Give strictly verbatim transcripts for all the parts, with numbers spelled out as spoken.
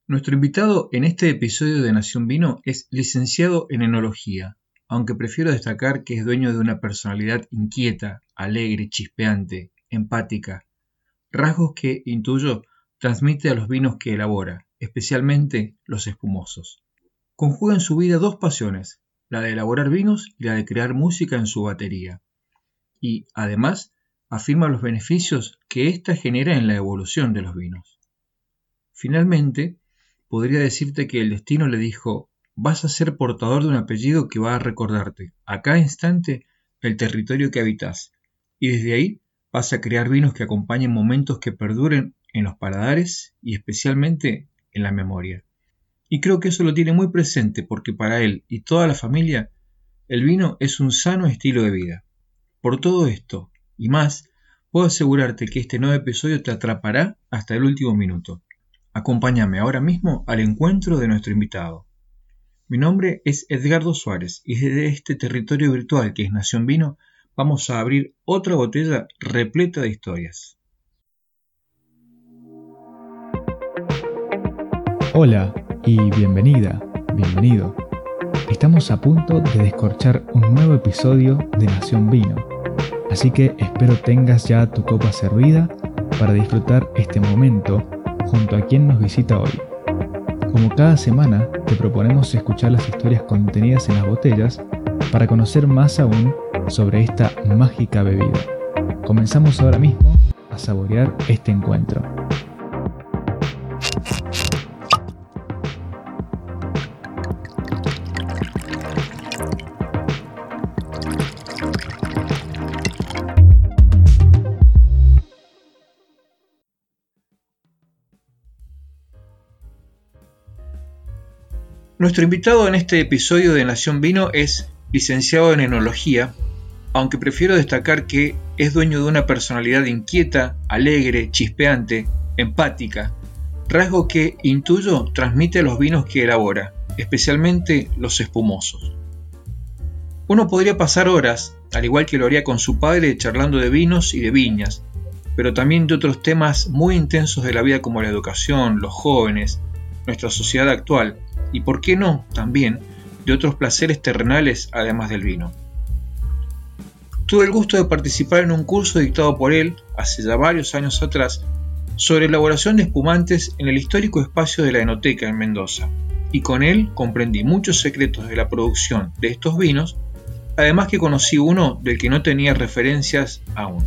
Nuestro invitado en este episodio de Nación Vino es licenciado en enología, aunque prefiero destacar que es dueño de una personalidad inquieta, alegre, chispeante, empática, rasgos que, intuyo, transmite a los vinos que elabora, especialmente los espumosos. Conjuga en su vida dos pasiones, la de elaborar vinos y la de crear música en su batería. Y, además, afirma los beneficios que ésta genera en la evolución de los vinos. Finalmente, podría decirte que el destino le dijo: vas a ser portador de un apellido que va a recordarte, a cada instante, el territorio que habitas, y desde ahí vas a crear vinos que acompañen momentos que perduren en los paladares y especialmente en la memoria. Y creo que eso lo tiene muy presente porque para él y toda la familia, el vino es un sano estilo de vida. Por todo esto, y más, puedo asegurarte que este nuevo episodio te atrapará hasta el último minuto. Acompáñame ahora mismo al encuentro de nuestro invitado. Mi nombre es Edgardo Suárez y desde este territorio virtual que es Nación Vino vamos a abrir otra botella repleta de historias. Hola y bienvenida, bienvenido. Estamos a punto de descorchar un nuevo episodio de Nación Vino, así que espero tengas ya tu copa servida para disfrutar este momento junto a quien nos visita hoy. Como cada semana, te proponemos escuchar las historias contenidas en las botellas para conocer más aún sobre esta mágica bebida. Comenzamos ahora mismo a saborear este encuentro. Nuestro invitado en este episodio de Nación Vino es licenciado en enología, aunque prefiero destacar que es dueño de una personalidad inquieta, alegre, chispeante, empática, rasgo que, intuyo, transmite a los vinos que elabora, especialmente los espumosos. Uno podría pasar horas, al igual que lo haría con su padre, charlando de vinos y de viñas, pero también de otros temas muy intensos de la vida como la educación, los jóvenes, nuestra sociedad actual, y por qué no, también, de otros placeres terrenales además del vino. Tuve el gusto de participar en un curso dictado por él, hace ya varios años atrás, sobre elaboración de espumantes en el histórico espacio de la Enoteca en Mendoza, y con él comprendí muchos secretos de la producción de estos vinos, además que conocí uno del que no tenía referencias aún.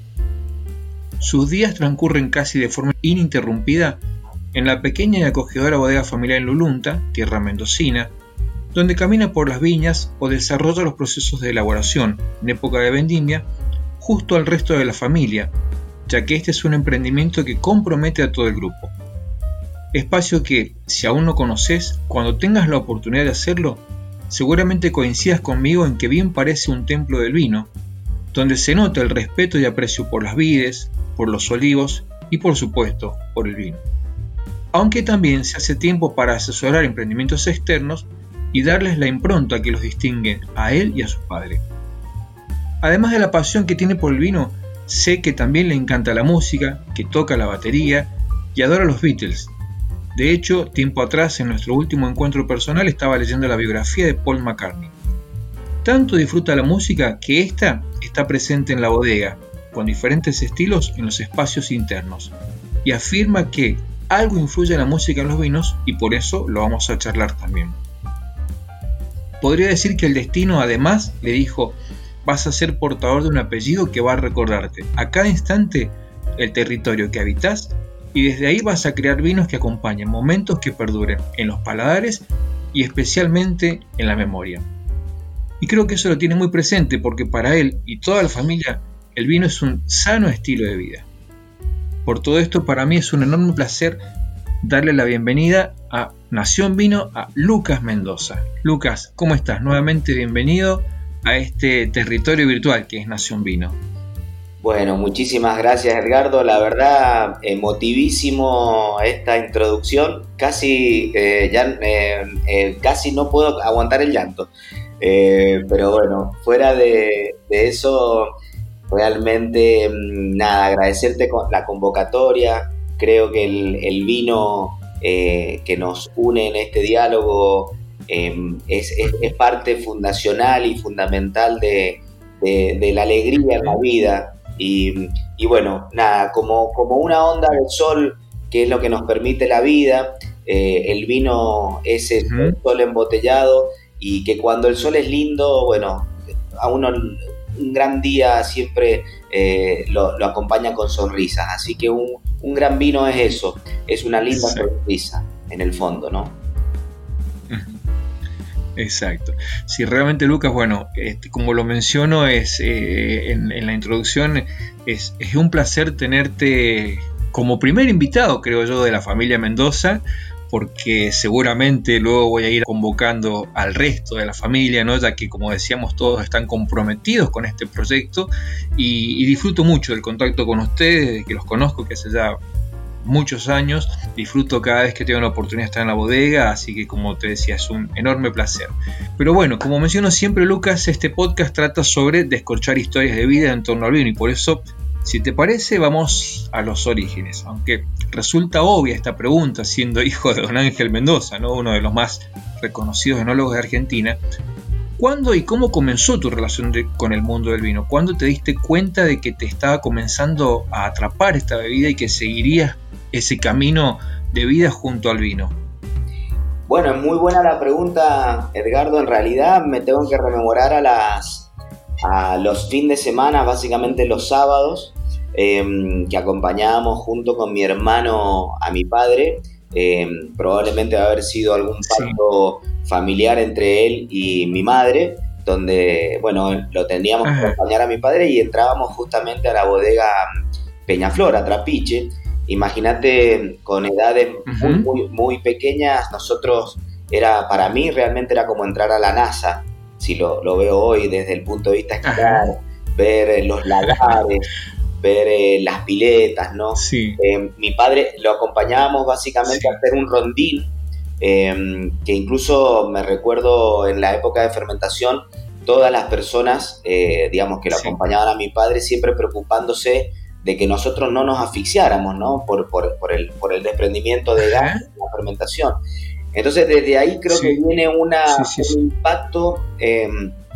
Sus días transcurren casi de forma ininterrumpida en la pequeña y acogedora bodega familiar en Lulunta, tierra mendocina, donde camina por las viñas o desarrolla los procesos de elaboración en época de vendimia justo al resto de la familia, ya que este es un emprendimiento que compromete a todo el grupo. Espacio que, si aún no conoces, cuando tengas la oportunidad de hacerlo, seguramente coincidas conmigo en que bien parece un templo del vino, donde se nota el respeto y aprecio por las vides, por los olivos y por supuesto por el vino. Aunque también se hace tiempo para asesorar emprendimientos externos y darles la impronta que los distingue a él y a su padre. Además de la pasión que tiene por el vino, sé que también le encanta la música, que toca la batería y adora los Beatles. De hecho, tiempo atrás, en nuestro último encuentro personal, estaba leyendo la biografía de Paul McCartney. Tanto disfruta la música que ésta está presente en la bodega, con diferentes estilos en los espacios internos, y afirma que algo influye en la música en los vinos y por eso lo vamos a charlar también. Podría decir que el destino además le dijo: vas a ser portador de un apellido que va a recordarte a cada instante el territorio que habitas y desde ahí vas a crear vinos que acompañen momentos que perduren en los paladares y especialmente en la memoria. Y creo que eso lo tiene muy presente porque para él y toda la familia el vino es un sano estilo de vida. Por todo esto, para mí es un enorme placer darle la bienvenida a Nación Vino a Lucas Mendoza. Lucas, ¿cómo estás? Nuevamente bienvenido a este territorio virtual que es Nación Vino. Bueno, muchísimas gracias, Edgardo. La verdad, emotivísimo esta introducción. Casi, eh, ya, eh, eh, casi no puedo aguantar el llanto. Eh, pero bueno, fuera de, de eso... Realmente, nada, agradecerte la convocatoria. Creo que el, el vino eh, que nos une en este diálogo eh, es, es, es parte fundacional y fundamental de, de, de la alegría en la vida. Y, y bueno, nada, como, como una onda del sol, que es lo que nos permite la vida, eh, el vino es el uh-huh. sol embotellado, y que cuando el sol es lindo, bueno, a uno un gran día siempre eh, lo, lo acompaña con sonrisas. Así que un, un gran vino es eso, es una linda sí. sonrisa en el fondo, ¿no? Exacto. Sí, realmente, Lucas, bueno, este, como lo menciono es eh, en, en la introducción, es, es un placer tenerte como primer invitado, creo yo, de la familia Mendoza, porque seguramente luego voy a ir convocando al resto de la familia, ¿no? Ya que, como decíamos, todos están comprometidos con este proyecto, y, y disfruto mucho del contacto con ustedes, desde que los conozco, que hace ya muchos años. Disfruto cada vez que tengo la oportunidad de estar en la bodega, así que, como te decía, es un enorme placer. Pero bueno, como menciono siempre, Lucas, este podcast trata sobre descorchar historias de vida en torno al vino, y por eso, si te parece, vamos a los orígenes. Aunque resulta obvia esta pregunta, siendo hijo de don Ángel Mendoza, ¿no? Uno de los más reconocidos enólogos de Argentina. ¿Cuándo y cómo comenzó tu relación de, con el mundo del vino? ¿Cuándo te diste cuenta de que te estaba comenzando a atrapar esta bebida y que seguirías ese camino de vida junto al vino? Bueno, es muy buena la pregunta, Edgardo. En realidad me tengo que rememorar a las a los fines de semana, básicamente los sábados, eh, que acompañábamos junto con mi hermano a mi padre. Eh, probablemente va a haber sido algún pacto sí. familiar entre él y mi madre, donde, bueno, lo teníamos que acompañar a mi padre, y entrábamos justamente a la bodega Peñaflor, a Trapiche. Imagínate, con edades uh-huh. muy, muy, muy pequeñas, nosotros, era, para mí realmente era como entrar a la NASA, si lo, lo veo hoy desde el punto de vista escolar, uh-huh. ver eh, los lagares, ver eh, las piletas, ¿no? Sí. Eh, mi padre lo acompañábamos básicamente sí. a hacer un rondín, eh, que incluso me recuerdo en la época de fermentación, todas las personas, eh, digamos, que lo sí. acompañaban a mi padre, siempre preocupándose de que nosotros no nos asfixiáramos, ¿no? Por, por, por, el, por el desprendimiento de gas en la fermentación. Entonces, desde ahí creo sí. que viene una, sí, sí, sí. un impacto eh,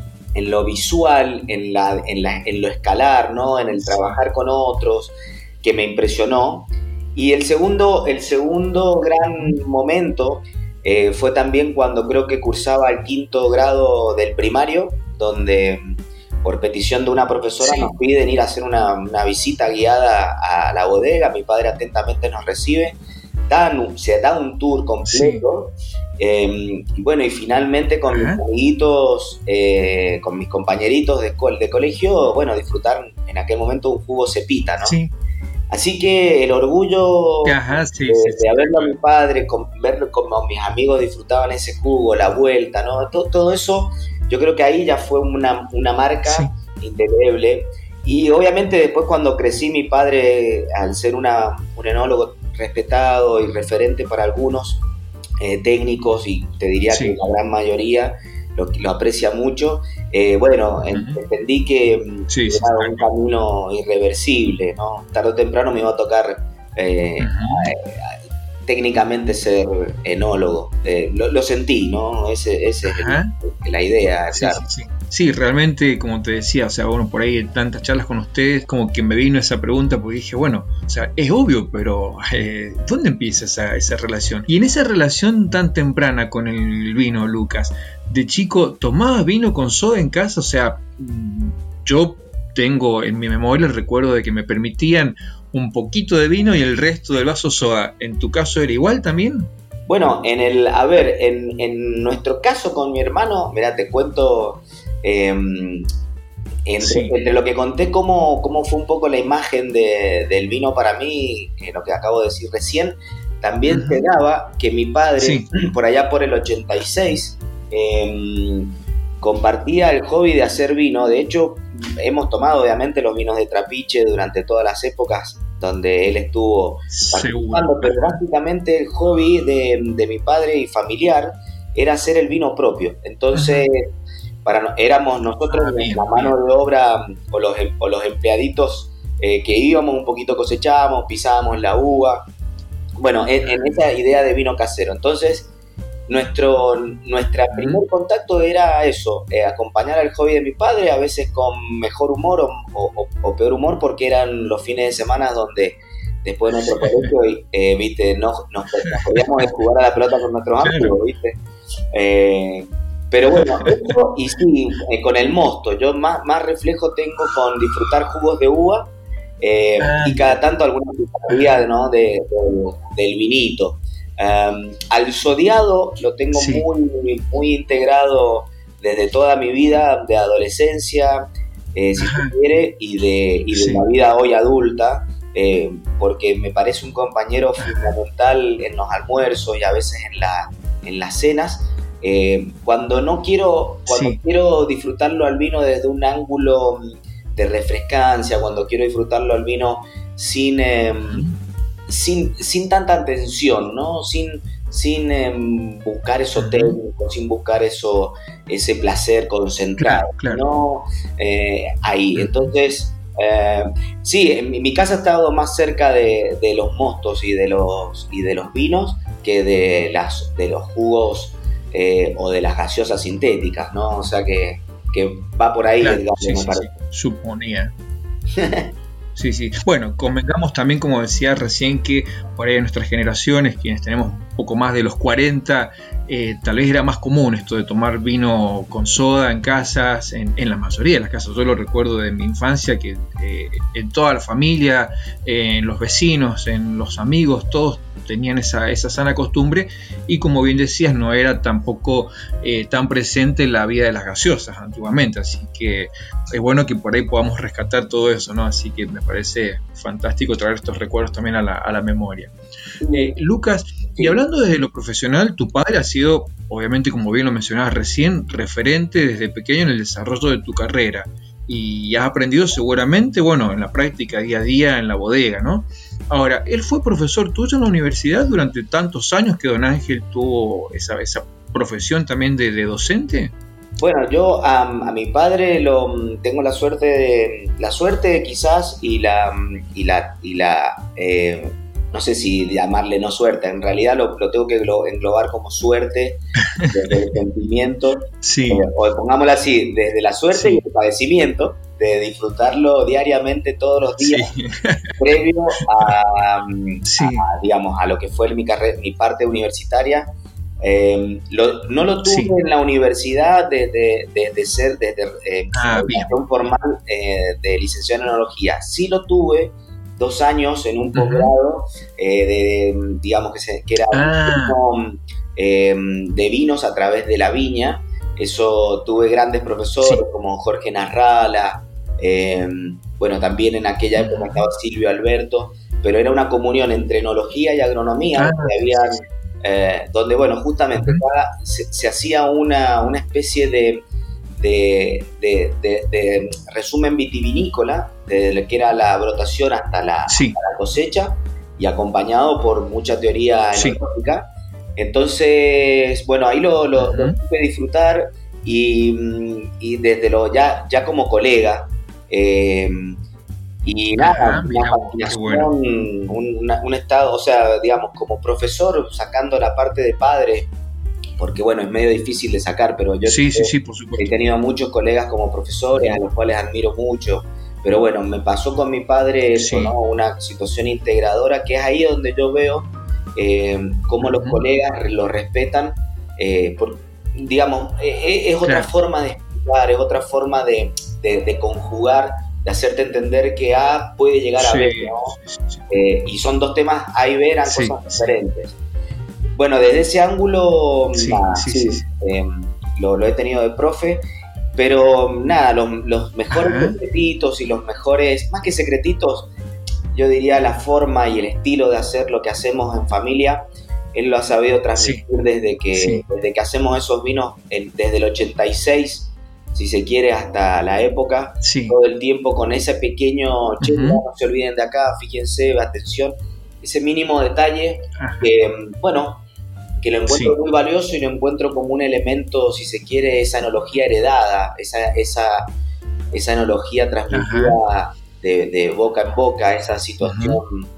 en lo visual, en, la, en, la, en lo escalar, ¿no? En el trabajar con otros, que me impresionó. Y el segundo, el segundo gran momento eh, fue también cuando creo que cursaba el quinto grado del primario, donde, por petición de una profesora, sí. nos piden ir a hacer una, una visita guiada a la bodega. Mi padre atentamente nos recibe, dan, se da un tour completo, sí. eh, y bueno, y finalmente con Ajá. mis amiguitos, eh, con mis compañeritos de, de colegio, bueno, disfrutar en aquel momento un jugo cepita, ¿no? Sí. Así que el orgullo Ajá, sí, de, sí, de sí. verlo a mi padre, con, verlo como mis amigos disfrutaban ese jugo, la vuelta, ¿no? Todo, todo eso, yo creo que ahí ya fue una, una marca sí. indeleble. Y obviamente después, cuando crecí, mi padre, al ser una, un enólogo respetado y referente para algunos eh, técnicos, y te diría sí. que la gran mayoría lo, lo aprecia mucho, eh, bueno, uh-huh. entendí que sí, era sí, un sí. camino irreversible, ¿no? Tarde o temprano me iba a tocar eh, uh-huh. eh, técnicamente ser enólogo. Eh, lo, lo sentí, ¿no? Ese, ese es el, la idea, sí, claro. Sí, sí. Sí, realmente, como te decía, o sea, bueno, por ahí en tantas charlas con ustedes, como que me vino esa pregunta, porque dije, bueno, o sea, es obvio, pero eh, ¿dónde empieza esa, esa relación? Y en esa relación tan temprana con el vino, Lucas, de chico, ¿tomabas vino con soda en casa? O sea, yo tengo en mi memoria el recuerdo de que me permitían un poquito de vino y el resto del vaso soda. ¿En tu caso era igual también? Bueno, en el, a ver, en, en nuestro caso con mi hermano, mira, te cuento... Eh, entre, sí. entre lo que conté, cómo, cómo fue un poco la imagen de, del vino para mí, eh, lo que acabo de decir recién, también uh-huh. se daba que mi padre, sí. por allá por el ochenta y seis, eh, compartía el hobby de hacer vino. De hecho, hemos tomado obviamente los vinos de Trapiche durante todas las épocas donde él estuvo participando, pero básicamente el hobby de, de mi padre y familiar era hacer el vino propio. Entonces... Uh-huh. Para, éramos nosotros ah, bien, la mano bien. de obra, o los, o los empleaditos eh, que íbamos, un poquito cosechábamos, pisábamos la uva, bueno, en, en esa idea de vino casero. Entonces, nuestro nuestra primer contacto era eso, eh, acompañar al hobby de mi padre, a veces con mejor humor o, o, o peor humor, porque eran los fines de semana donde después de nuestro colegio, eh, viste, no, nos, nos podíamos jugar a la pelota con nuestros amigos, viste. Eh, pero bueno, eso, y sí, eh, con el mosto, yo más, más reflejo tengo con disfrutar jugos de uva, eh, y cada tanto alguna pizarría, ¿no? de, de, del vinito. Um, al sodiado lo tengo sí. muy, muy integrado desde toda mi vida de adolescencia, eh, si se quiere, y de, y de sí. la vida hoy adulta, eh, porque me parece un compañero fundamental en los almuerzos y a veces en, la, en las cenas. Eh, cuando no quiero, cuando sí. quiero disfrutarlo al vino desde un ángulo de refrescancia, cuando quiero disfrutarlo al vino sin... Eh, Sin, sin tanta tensión, ¿no? Sin, sin eh, buscar eso técnico, sin buscar eso, ese placer concentrado, claro, claro. ¿no? Eh, ahí, entonces, eh, sí, en mi, mi casa ha estado más cerca de, de los mostos y de los, y de los vinos que de, las, de los jugos eh, o de las gaseosas sintéticas, ¿no? O sea que, que va por ahí, claro, digamos, sí, me sí, parece. Sí. Suponía. Sí, sí. Bueno, convengamos también, como decía recién, que por ahí en nuestras generaciones, quienes tenemos un poco más de los cuarenta, eh, tal vez era más común esto de tomar vino con soda en casas, en, en la mayoría de las casas. Yo lo recuerdo de mi infancia, que eh, en toda la familia, eh, en los vecinos, en los amigos, todos tenían esa, esa sana costumbre, y como bien decías, no era tampoco eh, tan presente en la vida de las gaseosas antiguamente, así que es bueno que por ahí podamos rescatar todo eso, ¿no? Así que me parece fantástico traer estos recuerdos también a la, a la memoria. Eh, Lucas, y hablando desde lo profesional, tu padre ha sido, obviamente, como bien lo mencionabas recién, referente desde pequeño en el desarrollo de tu carrera, y has aprendido seguramente, bueno, en la práctica día a día en la bodega, ¿no? Ahora, ¿él fue profesor tuyo en la universidad durante tantos años que don Ángel tuvo esa, esa profesión también de, de docente? Bueno, yo a, a mi padre lo tengo la suerte de, la suerte quizás y la y la y la eh, no sé si llamarle no suerte, en realidad lo, lo tengo que englobar como suerte desde el sentimiento, sí. eh, o pongámoslo así, desde la suerte sí. y el padecimiento de disfrutarlo diariamente todos los días, sí. previo a, sí. a, digamos, a lo que fue mi carrera, mi parte universitaria. Eh, lo, no lo tuve sí. en la universidad desde de, de, de ser desde eh, ah, educación formal eh, de licenciado en enología. Sí lo tuve dos años en un posgrado, uh-huh. eh, de, digamos que, se, que era ah. un, eh, de vinos a través de la viña. Eso tuve grandes profesores sí. como Jorge Narrala, eh, bueno, también en aquella época uh-huh. estaba Silvio Alberto, pero era una comunión entre enología y agronomía, ah. donde habían Eh, donde, bueno, justamente uh-huh. cada, se, se hacía una, una especie de, de, de, de, de resumen vitivinícola, desde lo que era la brotación hasta la, sí. hasta la cosecha, y acompañado por mucha teoría enológica. Sí. Entonces, bueno, ahí lo, lo, uh-huh. lo pude disfrutar, y, y desde lo ya, ya como colega, eh, y nada, Ajá, una fascinación, bueno. un, una, un estado, o sea, digamos, como profesor, sacando la parte de padre, porque bueno, es medio difícil de sacar, pero yo sí, he, sí, sí, por supuesto. he tenido muchos colegas como profesores, a los cuales admiro mucho, pero bueno, me pasó con mi padre eso, sí. ¿no? Una situación integradora, que es ahí donde yo veo eh, cómo los uh-huh. colegas lo respetan, eh, por, digamos, es, es otra claro. forma de explicar, es otra forma de, de, de conjugar, de hacerte entender que A puede llegar a sí, B, ¿no? Sí, sí. Eh, y son dos temas, A y B eran sí, cosas diferentes. Sí. Bueno, desde ese ángulo, sí, nada, sí, sí, sí. Eh, lo, lo he tenido de profe, pero nada, los, los mejores Ajá. secretitos y los mejores, más que secretitos, yo diría la forma y el estilo de hacer lo que hacemos en familia, él lo ha sabido transmitir sí. desde, que, sí. desde que hacemos esos vinos, en, desde el ochenta y seis, si se quiere, hasta la época, sí. todo el tiempo con ese pequeño, che, uh-huh. no se olviden de acá, fíjense, atención, ese mínimo detalle, uh-huh. que, bueno, que lo encuentro sí. muy valioso y lo encuentro como un elemento, si se quiere, esa enología heredada, esa, esa, esa enología transmitida uh-huh. de, de boca en boca, esa situación uh-huh.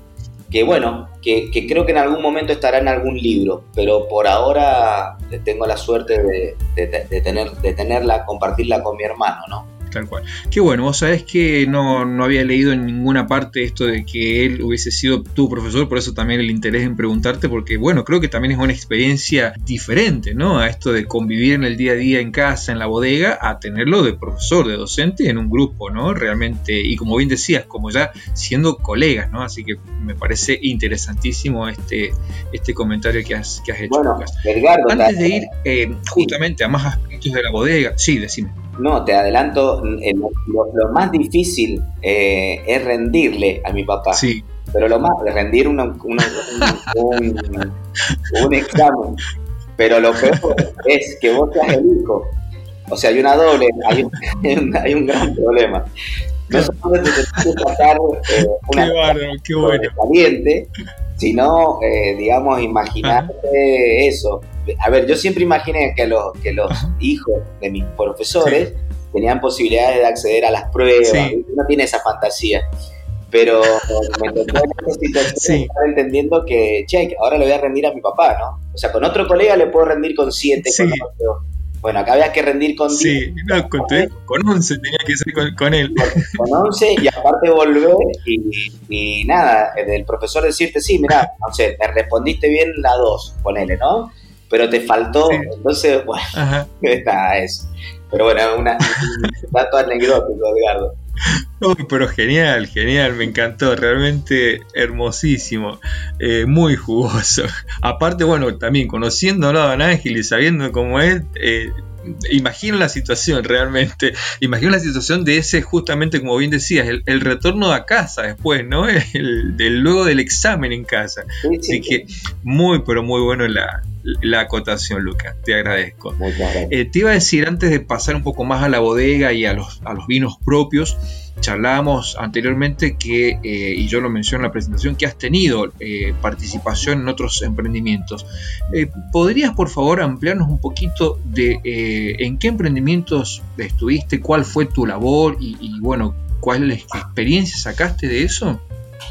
que bueno, que, que creo que en algún momento estará en algún libro, pero por ahora tengo la suerte de, de, de, tener, de tenerla, compartirla con mi hermano, ¿no? Tal cual. Qué bueno, vos sabés que no, no había leído en ninguna parte esto de que él hubiese sido tu profesor, por eso también el interés en preguntarte, porque bueno, creo que también es una experiencia diferente, ¿no? A esto de convivir en el día a día en casa, en la bodega, a tenerlo de profesor, de docente en un grupo, ¿no? Realmente, y como bien decías, como ya siendo colegas, ¿no? Así que me parece interesantísimo este, este comentario que has, que has hecho. Bueno, Edgardo, antes de ir eh, justamente a más aspectos de la bodega, sí, decime. No, te adelanto, eh, lo, lo más difícil eh, es rendirle a mi papá. Sí. Pero lo más, rendir una, una, un, un, un examen. Pero lo peor es que vos seas el hijo. O sea, hay una doble, hay un, hay un gran problema. No solamente te tienes que sacar eh, una qué bárbaro, qué bueno. Caliente, sino, eh, digamos, imaginarte Ajá. eso. A ver, yo siempre imaginé que los, que los hijos de mis profesores sí. tenían posibilidades de acceder a las pruebas, sí. uno tiene esa fantasía, pero me tocó en esta situación sí. estar entendiendo que, che, ahora le voy a rendir a mi papá, ¿no? O sea, con otro colega le puedo rendir con siete, sí. con otro. Bueno, acá había que rendir con diez. Sí, no, con, con once tenía que ser con, con él. Con, con once y aparte volver y, y nada, el profesor decirte, sí, mirá, no sé, me respondiste bien la dos, ponele, ¿no? Pero te faltó, sí. entonces, bueno, nada, eso. Pero bueno, una, un dato anecdótico, Edgardo. Uy, pero genial, genial, me encantó, realmente hermosísimo, eh, muy jugoso. Aparte, bueno, también conociéndolo a Don Ángel y sabiendo cómo es, eh, imagino la situación realmente, imagino la situación de ese, justamente como bien decías, el, el retorno a casa después, ¿no? El, el, luego del examen en casa. Sí, sí, Así sí. que muy, pero muy bueno la, la acotación, Lucas, te agradezco. Eh, te iba a decir, antes de pasar un poco más a la bodega y a los, a los vinos propios, charlábamos anteriormente que, eh, y yo lo menciono en la presentación, que has tenido eh, participación en otros emprendimientos. Eh, ¿Podrías, por favor, ampliarnos un poquito de eh, en qué emprendimientos estuviste, cuál fue tu labor y, y bueno, cuál experiencia sacaste de eso?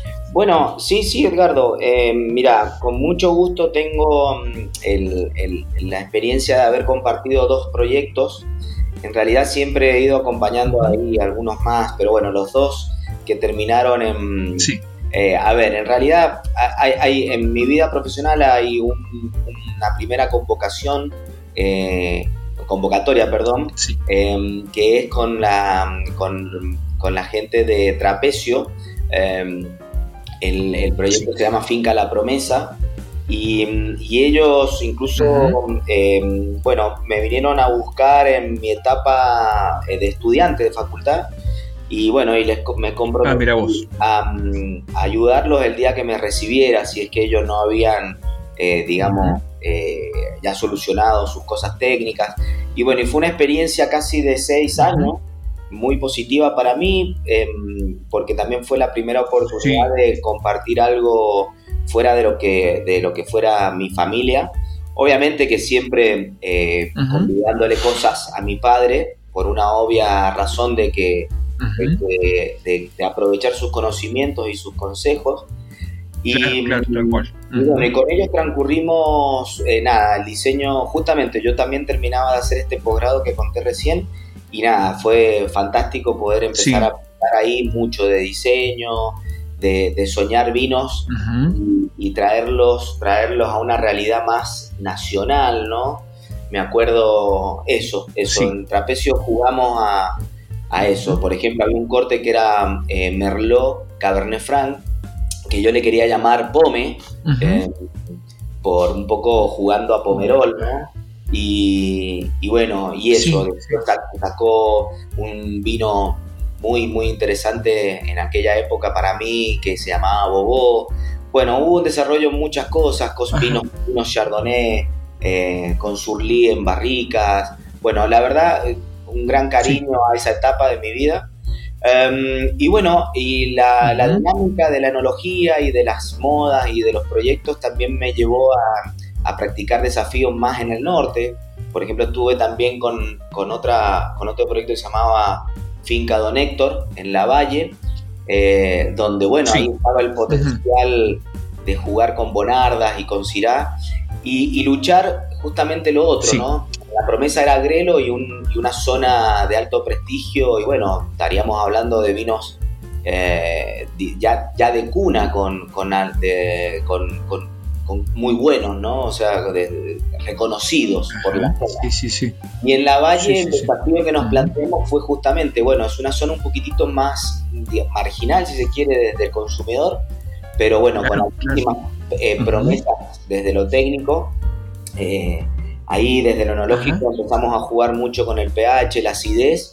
Bueno, sí, sí, Edgardo. Eh, mira, con mucho gusto tengo el, el, la experiencia de haber compartido dos proyectos. En realidad siempre he ido acompañando ahí algunos más, pero bueno, los dos que terminaron en... Sí. Eh, a ver, en realidad hay, hay, en mi vida profesional hay un, una primera convocación, eh, convocatoria, perdón, sí. eh, que es con la, con, con la gente de Trapecio. Eh, el, el proyecto sí. se llama Finca La Promesa. Y, y ellos incluso, uh-huh. eh, bueno, me vinieron a buscar en mi etapa de estudiante de facultad y bueno, y les, me comprometí ah, a, a ayudarlos el día que me recibiera, si es que ellos no habían, eh, digamos, uh-huh. eh, ya solucionado sus cosas técnicas. Y bueno, y fue una experiencia casi de seis uh-huh. años, muy positiva para mí, eh, porque también fue la primera oportunidad sí. de compartir algo fuera de lo que de lo que fuera mi familia, obviamente que siempre eh, uh-huh. convidándole cosas a mi padre por una obvia razón de que, uh-huh. de, de, de aprovechar sus conocimientos y sus consejos y, claro, claro, tal cual. Uh-huh. y, bueno, y con ellos transcurrimos eh, nada, el diseño, justamente yo también terminaba de hacer este posgrado que conté recién y nada, fue fantástico poder empezar sí. a aprender ahí mucho de diseño, De, de soñar vinos uh-huh. y, y traerlos, traerlos a una realidad más nacional, ¿no? Me acuerdo eso, eso. Sí. En Trapecio jugamos a, a eso. Por ejemplo, había un corte que era eh, Merlot Cabernet Franc, que yo le quería llamar Pome, uh-huh. eh, por un poco jugando a Pomerol, ¿no? Y, y bueno, y eso, sí. después sacó un vino muy, muy interesante en aquella época para mí, que se llamaba Bobó. Bueno, hubo un desarrollo en muchas cosas, cosas vinos, vinos Chardonnay, eh, con Surly en barricas. Bueno, la verdad, un gran cariño sí. a esa etapa de mi vida. Um, y bueno, y la, uh-huh. la dinámica de la enología y de las modas y de los proyectos también me llevó a, a practicar desafíos más en el norte. Por ejemplo, estuve también con, con, otra, con otro proyecto que se llamaba Finca Don Héctor, en La Valle, eh, donde, bueno, sí. ahí estaba el potencial uh-huh. de jugar con Bonardas y con Syrah y, y luchar justamente lo otro, sí. ¿no? La promesa era Agrelo y, un, y una zona de alto prestigio, y bueno, estaríamos hablando de vinos eh, ya, ya de cuna con, con, de, con, con, con muy buenos, ¿no? O sea, de, de, reconocidos. Ajá, por la zona. Sí, sí, sí. Y en la Valle, sí, sí, el desafío sí. que nos planteamos fue justamente, bueno, es una zona un poquitito más digamos, marginal, si se quiere, desde el consumidor, pero bueno, claro, con altísimas claro. eh, promesas desde lo técnico. Eh, ahí desde lo enológico Ajá. empezamos a jugar mucho con el pH, la acidez,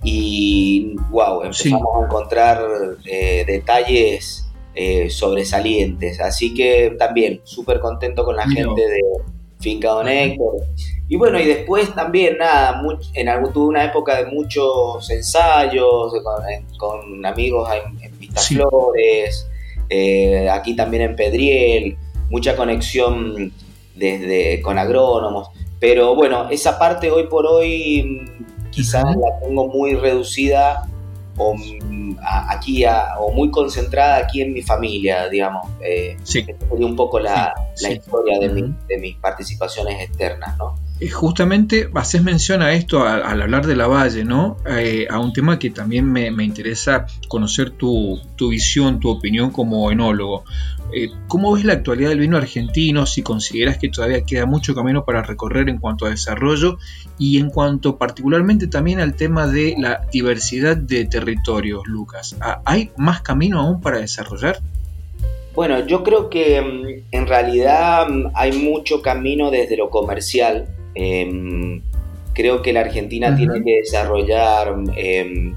y wow, empezamos sí. a encontrar eh, detalles eh, sobresalientes. Así que también súper contento con la no. gente de Finca Don Héctor. Y bueno, y después también, nada, mucho, en algún, tuve una época de muchos ensayos con, con amigos en, en Vistaflores, sí. eh, aquí también en Pedriel, mucha conexión desde con agrónomos. Pero bueno, esa parte hoy por hoy quizás uh-huh. la tengo muy reducida o, a, aquí a, o muy concentrada aquí en mi familia, digamos. Eh, sí. Sería un poco la, sí, la sí. historia de, uh-huh. mi, de mis participaciones externas, ¿no? Justamente haces mención a esto al, al hablar de la Valle, ¿no? Eh, a un tema que también me, me interesa conocer tu, tu visión, tu opinión como enólogo. Eh, ¿Cómo ves la actualidad del vino argentino? Si consideras que todavía queda mucho camino para recorrer en cuanto a desarrollo y en cuanto particularmente también al tema de la diversidad de territorios, Lucas. ¿Hay más camino aún para desarrollar? Bueno, yo creo que en realidad hay mucho camino desde lo comercial. Eh, creo que la Argentina uh-huh. tiene que desarrollar eh,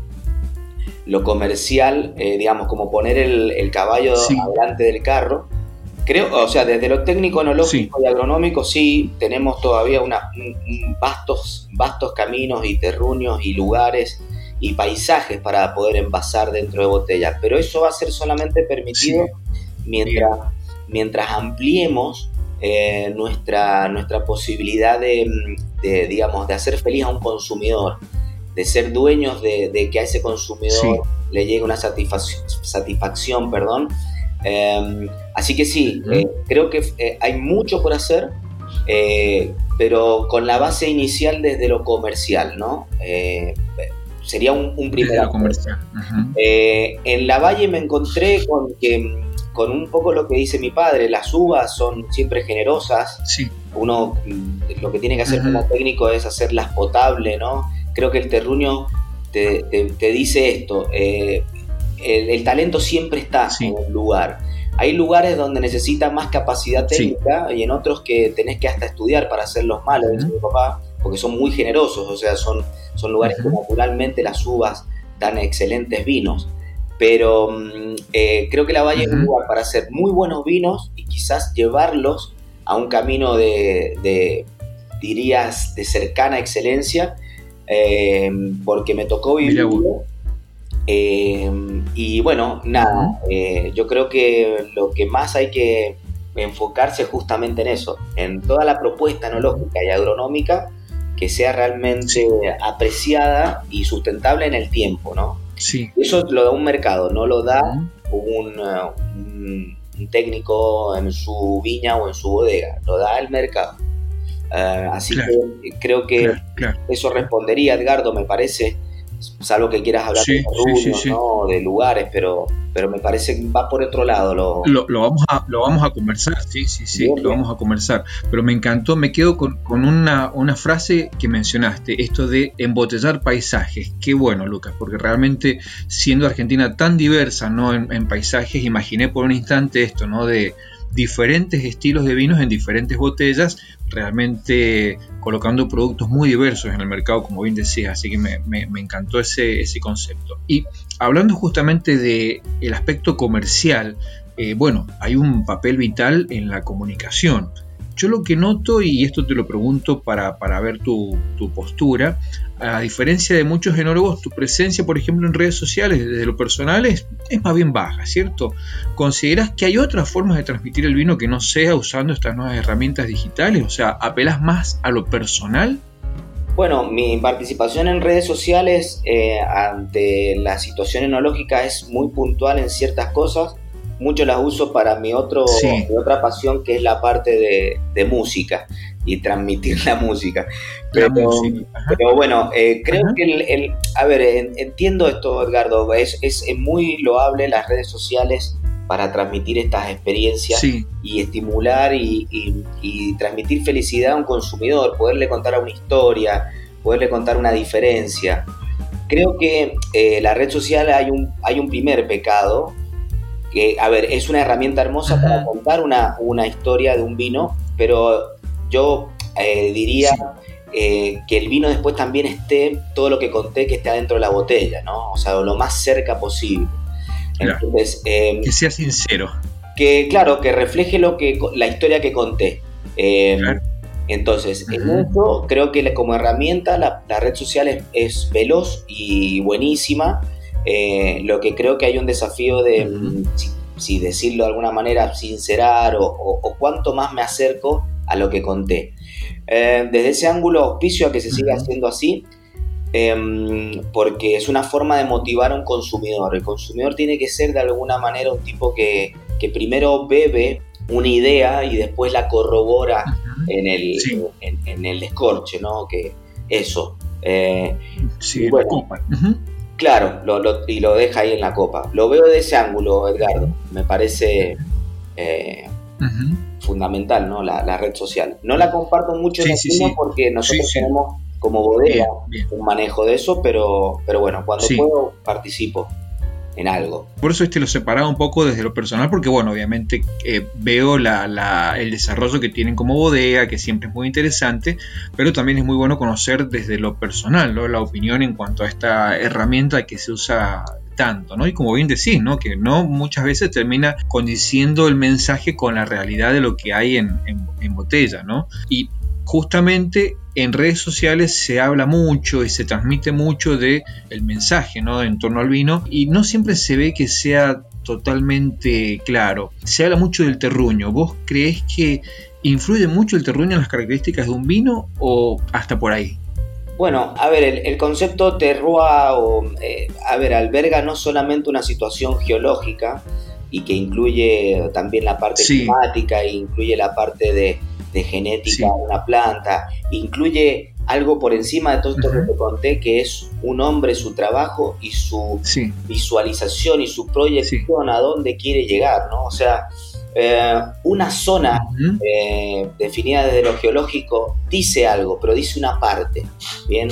lo comercial, eh, digamos, como poner el, el caballo sí. adelante del carro. Creo, o sea, desde lo técnico, enológico sí. y agronómico, sí, tenemos todavía una, un, un vastos, vastos caminos y terruños y lugares y paisajes para poder envasar dentro de botellas, pero eso va a ser solamente permitido sí. mientras, mientras ampliemos Eh, nuestra, nuestra posibilidad de, de, digamos, de hacer feliz a un consumidor, de ser dueños de, de que a ese consumidor sí. le llegue una satisfacción, satisfacción perdón. Eh, así que sí, uh-huh. eh, creo que eh, hay mucho por hacer, eh, pero con la base inicial desde lo comercial, ¿no? Eh, sería un, un primer desde lo comercial. Uh-huh. Eh, en la Valle me encontré con que con un poco lo que dice mi padre, las uvas son siempre generosas, sí. uno lo que tiene que hacer uh-huh. como técnico es hacerlas potable, ¿no? Creo que el terruño te, te, te dice esto, eh, el, el talento siempre está sí. en un lugar. Hay lugares donde necesitas más capacidad técnica sí. y en otros que tenés que hasta estudiar para hacerlos malos, uh-huh. dice mi papá, porque son muy generosos, o sea, son, son lugares uh-huh. que naturalmente las uvas dan excelentes vinos. Pero eh, creo que la Valle uh-huh. es un lugar para hacer muy buenos vinos y quizás llevarlos a un camino de, de dirías, de cercana excelencia, eh, porque me tocó vivirlo. Eh, y bueno, nada, uh-huh. eh, yo creo que lo que más hay que enfocarse justamente en eso, en toda la propuesta enológica y agronómica que sea realmente sí. apreciada y sustentable en el tiempo, ¿no? Sí. Eso lo da un mercado, no lo da un, uh, un, un técnico en su viña o en su bodega, lo da el mercado. Uh, así claro. que creo que claro, claro. eso respondería, Edgardo, me parece, salvo que quieras hablar sí, de terruños, sí, sí, sí. ¿no? de lugares, pero, pero me parece que va por otro lado. Lo, lo, lo, vamos, a, lo vamos a conversar, sí, sí, sí, bien, lo bien. vamos a conversar. Pero me encantó, me quedo con, con una, una frase que mencionaste, esto de embotellar paisajes. Qué bueno, Lucas, porque realmente siendo Argentina tan diversa, ¿no? en, en paisajes, imaginé por un instante esto, ¿no? de diferentes estilos de vinos en diferentes botellas, realmente colocando productos muy diversos en el mercado, como bien decías, así que me, me, me encantó ese, ese concepto. Y hablando justamente del aspecto comercial, eh, bueno, hay un papel vital en la comunicación. Yo lo que noto, y esto te lo pregunto para, para ver tu, tu postura, a diferencia de muchos enólogos, tu presencia, por ejemplo, en redes sociales, desde lo personal, es, es más bien baja, ¿cierto? ¿Consideras que hay otras formas de transmitir el vino que no sea usando estas nuevas herramientas digitales? O sea, ¿apelás más a lo personal? Bueno, mi participación en redes sociales eh, ante la situación enológica es muy puntual en ciertas cosas. mucho las uso para mi, otro, sí. mi otra pasión, que es la parte de, de música y transmitir la música. Pero, la música. pero bueno, eh, creo Ajá. que el, el... A ver, entiendo esto, Edgardo, es, es, es muy loable las redes sociales para transmitir estas experiencias, sí, y estimular y, y, y transmitir felicidad a un consumidor, poderle contar una historia, poderle contar una diferencia. Creo que eh, la red social hay un, hay un primer pecado, que, a ver, es una herramienta hermosa, ajá, para contar una, una historia de un vino, pero yo eh, diría, sí, eh, que el vino después también esté, todo lo que conté, que esté adentro de la botella, ¿no? O sea, lo más cerca posible. Entonces, eh, que sea sincero. Que, claro, que refleje lo que, la historia que conté. Eh, claro. Entonces, uh-huh, en eso creo que como herramienta la, la red social es, es veloz y buenísima. Eh, lo que creo que hay un desafío de, uh-huh, si, si decirlo de alguna manera, sincerar o, o, o cuánto más me acerco a lo que conté. Eh, desde ese ángulo auspicio a que se uh-huh, siga haciendo así, eh, porque es una forma de motivar a un consumidor. El consumidor tiene que ser de alguna manera un tipo que, que primero bebe una idea y después la corrobora, uh-huh, en el, sí, en, en el descorche, ¿no? Que eso. Eh, sí, bueno, la copa. Uh-huh. Claro, lo, lo, y lo deja ahí en la copa. Lo veo de ese ángulo, Edgardo. Me parece eh, uh-huh, fundamental, ¿no? La, la red social. No la comparto mucho, sí, en el sí, sí, porque nosotros sí, tenemos sí, como bodega bien, bien, un manejo de eso, pero, pero bueno, cuando sí, puedo participo en algo. Por eso este lo separaba un poco desde lo personal, porque bueno, obviamente eh, veo la, la, el desarrollo que tienen como bodega, que siempre es muy interesante, pero también es muy bueno conocer desde lo personal, ¿no? La opinión en cuanto a esta herramienta que se usa tanto, ¿no? Y como bien decís, ¿no? Que no muchas veces termina condiciendo el mensaje con la realidad de lo que hay en, en, en botella, ¿no? Y justamente en redes sociales se habla mucho y se transmite mucho de el mensaje, ¿no? En torno al vino, y no siempre se ve que sea totalmente claro. Se habla mucho del terruño. ¿Vos creés que influye mucho el terruño en las características de un vino o hasta por ahí? Bueno, a ver, el, el concepto terroir, o, eh, a ver, alberga no solamente una situación geológica y que incluye también la parte sí, climática, e incluye la parte de de genética sí, de una planta, incluye algo por encima de todo esto, uh-huh, que te conté, que es un hombre, su trabajo y su sí, visualización y su proyección, sí, a dónde quiere llegar, ¿no? O sea, eh, una zona uh-huh, eh, definida desde lo geológico dice algo, pero dice una parte, ¿bien?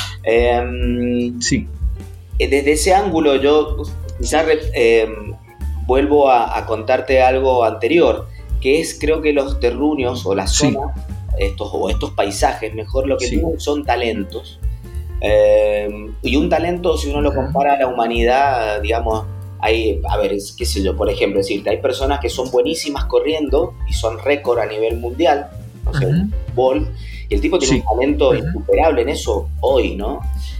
Eh, sí. Desde ese ángulo yo quizás eh, vuelvo a, a contarte algo anterior, que es, creo que los terruños o las zonas, sí, estos, o estos paisajes, mejor lo que sí, tienen son talentos. Eh, y un talento, si uno lo compara a la humanidad, digamos, hay, a ver, qué sé yo, por ejemplo, decirte, hay personas que son buenísimas corriendo y son récord a nivel mundial, no sé, uh-huh, Bolt, y el tipo tiene sí, un talento uh-huh, insuperable en eso hoy, ¿no?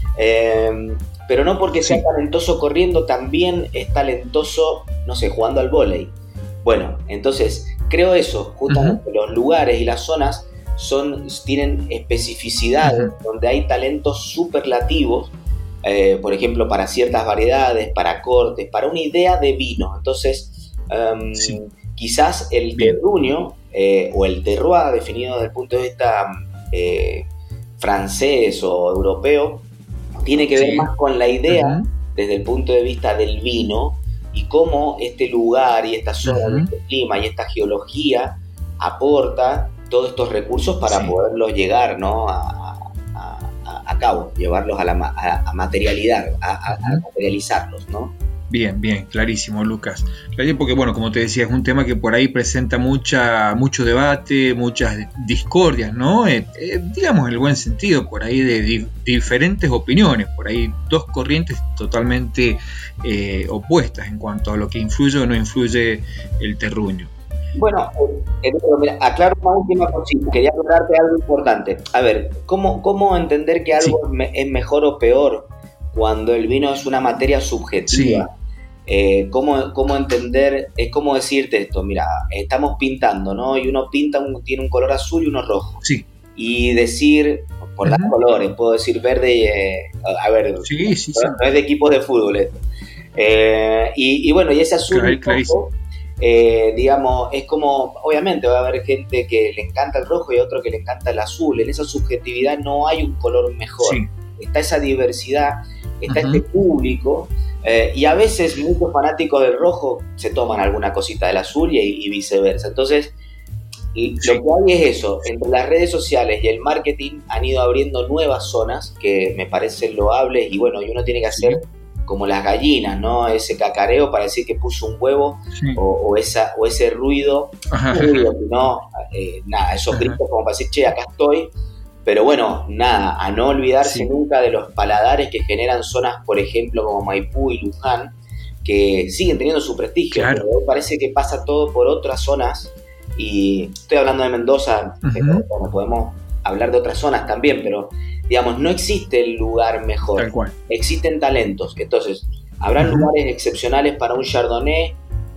Eh, pero no porque sea sí, talentoso corriendo, también es talentoso, no sé, jugando al vóley. Bueno, entonces creo eso, justamente uh-huh, los lugares y las zonas son, tienen especificidades, uh-huh, donde hay talentos superlativos, eh, por ejemplo, para ciertas variedades, para cortes, para una idea de vino. Entonces, um, sí, quizás el terruño eh, o el terroir, definido desde el punto de vista eh, francés o europeo, tiene que ver sí, más con la idea, uh-huh, desde el punto de vista del vino, y cómo este lugar y esta zona, uh-huh, este clima y esta geología aporta todos estos recursos para sí, poderlos llegar, ¿no? a, a, a, a cabo, llevarlos a, la, a, a materialidad, a, a, a materializarlos, ¿no? Bien, bien, clarísimo, Lucas. Clarísimo porque, bueno, como te decía, es un tema que por ahí presenta mucha, mucho debate, muchas discordias, ¿no? Eh, eh, digamos en el buen sentido, por ahí de di- diferentes opiniones, por ahí dos corrientes totalmente eh, opuestas en cuanto a lo que influye o no influye el terruño. Bueno, eh, mira, aclaro una última cosita. Quería aclararte algo importante. A ver, ¿cómo, cómo entender que algo sí, es, me, es mejor o peor cuando el vino es una materia subjetiva? Sí. Eh, ¿cómo, ¿Cómo entender? Es como decirte esto, mira, estamos pintando, ¿no? Y uno pinta, un, tiene un color azul y uno rojo. Sí. Y decir, por uh-huh, dar colores, puedo decir verde y... Eh, a ver, sí, sí, no, sí, no es de equipos de fútbol esto. Eh, y, y bueno, y ese azul claro, rojo, eh, digamos, es como, obviamente va a haber gente que le encanta el rojo y otro que le encanta el azul. En esa subjetividad no hay un color mejor. Sí. Está esa diversidad, está uh-huh. este público, eh, y a veces muchos fanáticos del rojo se toman alguna cosita del azul y, y viceversa. Entonces, sí. lo que hay es eso, entre las redes sociales y el marketing han ido abriendo nuevas zonas que me parecen loables, y bueno, y uno tiene que hacer sí. como las gallinas, ¿no? Ese cacareo para decir que puso un huevo, sí. o, o, esa, o ese ruido, ruido no, eh, nada, esos gritos como para decir, che, acá estoy. Pero bueno, nada, a no olvidarse sí. nunca de los paladares que generan zonas, por ejemplo, como Maipú y Luján, que siguen teniendo su prestigio, claro. pero parece que pasa todo por otras zonas, y estoy hablando de Mendoza, uh-huh. pero bueno, podemos hablar de otras zonas también, pero digamos, no existe el lugar mejor, tal cual. Existen talentos, entonces habrá uh-huh. lugares excepcionales para un Chardonnay,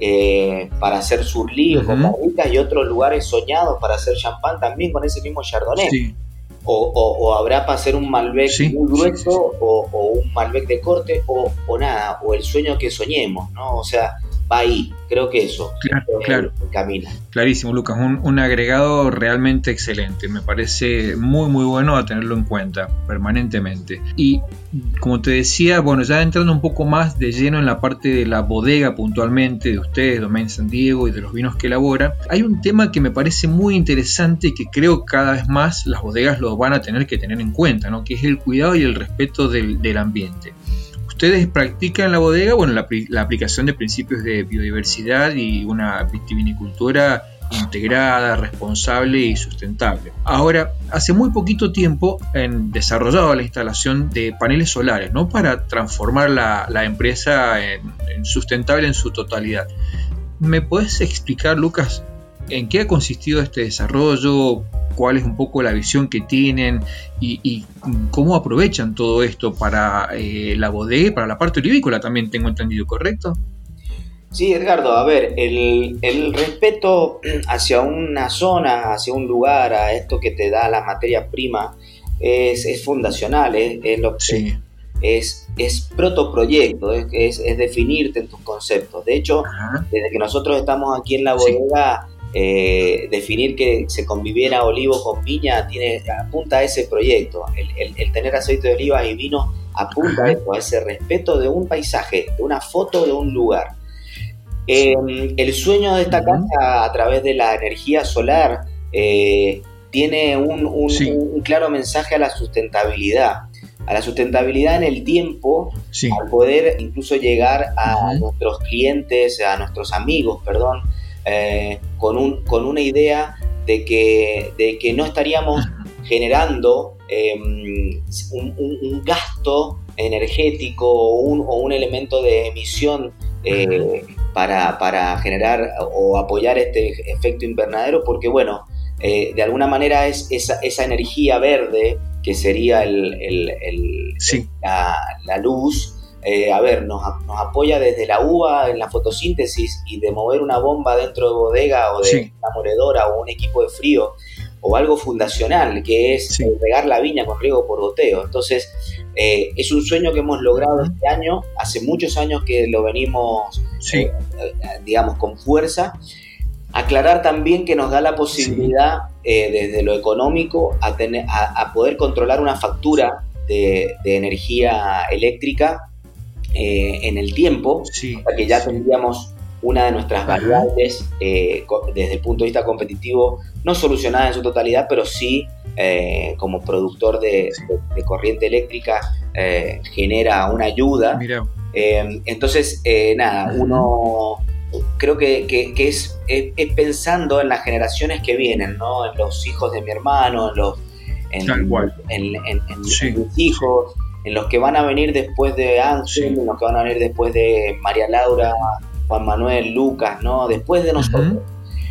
eh, para hacer surlí uh-huh. o coparritas, y otros lugares soñados para hacer champán también con ese mismo Chardonnay. Sí. O, o, o habrá para hacer un Malbec sí, muy grueso, sí, sí. O, o un Malbec de corte, o, o nada, o el sueño que soñemos, ¿no? O sea, va ahí, creo que eso claro, es claro. el camino. Clarísimo, Lucas, un, un agregado realmente excelente, me parece muy muy bueno a tenerlo en cuenta permanentemente. Y como te decía, bueno, ya entrando un poco más de lleno en la parte de la bodega puntualmente de ustedes, Domaine San Diego, y de los vinos que elabora, hay un tema que me parece muy interesante y que creo que cada vez más las bodegas lo van a tener que tener en cuenta, ¿no? Que es el cuidado y el respeto del, del ambiente. Ustedes practican en la bodega, bueno, la, la aplicación de principios de biodiversidad y una vitivinicultura integrada, responsable y sustentable. Ahora, hace muy poquito tiempo han desarrollado la instalación de paneles solares, ¿no? Para transformar la, la empresa en, en sustentable en su totalidad. ¿Me podés explicar, Lucas, en qué ha consistido este desarrollo? ¿Cuál es un poco la visión que tienen y, y cómo aprovechan todo esto para eh, la bodega y para la parte olivícola también, tengo entendido, ¿correcto? Sí, Edgardo, a ver, el, el respeto hacia una zona, hacia un lugar, a esto que te da la materia prima, es, es fundacional, es, es lo que sí. es, es protoproyecto, es, es, es definirte en tus conceptos. De hecho, ajá. desde que nosotros estamos aquí en la bodega, sí. Eh, definir que se conviviera olivo con viña tiene, apunta a ese proyecto. El, el, el tener aceite de oliva y vino apunta a, eso, a ese respeto de un paisaje, de una foto de un lugar. Eh, el sueño de esta uh-huh. casa a través de la energía solar eh, tiene un, un, sí. un, un claro mensaje a la sustentabilidad. A la sustentabilidad en el tiempo, sí. al poder incluso llegar a uh-huh. nuestros clientes, a nuestros amigos, perdón, Eh, con, un, con una idea de que, de que no estaríamos generando eh, un, un, un gasto energético o un, o un elemento de emisión eh, para, para generar o apoyar este efecto invernadero, porque bueno, eh, de alguna manera es esa, esa energía verde que sería el, el, el, sí. la, la luz. Eh, a ver, nos, nos apoya desde la uva en la fotosíntesis y de mover una bomba dentro de bodega o de sí. una moledora o un equipo de frío o algo fundacional que es sí. regar la viña con riego por goteo. Entonces eh, es un sueño que hemos logrado uh-huh. este año, hace muchos años que lo venimos sí. eh, digamos con fuerza. Aclarar también que nos da la posibilidad sí. eh, desde lo económico a, tener, a, a poder controlar una factura de, de energía eléctrica Eh, en el tiempo, sí, hasta que ya sí. tendríamos una de nuestras variables eh, co- desde el punto de vista competitivo no solucionada en su totalidad, pero sí eh, como productor de, sí. de, de corriente eléctrica eh, genera una ayuda. Eh, entonces, eh, nada, uh-huh. uno creo que, que, que es, es, es pensando en las generaciones que vienen, ¿no? En los hijos de mi hermano, en los en, en, en, en, sí. en mis hijos, en los que van a venir después de Ángel, sí. en los que van a venir después de María Laura, Juan Manuel, Lucas, ¿no? Después de nosotros. Uh-huh.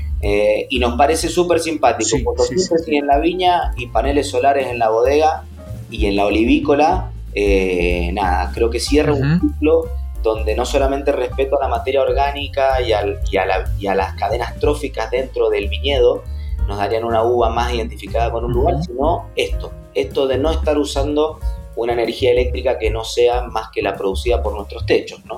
Eh, y nos parece súper simpático. Sí, fotosíntesis sí, sí. en la viña y paneles solares en la bodega y en la olivícola. Eh, nada, creo que cierra uh-huh. un ciclo donde no solamente respeto a la materia orgánica y, al, y, a la, y a las cadenas tróficas dentro del viñedo, nos darían una uva más identificada con un uh-huh. lugar, sino esto, esto de no estar usando una energía eléctrica que no sea más que la producida por nuestros techos, ¿no?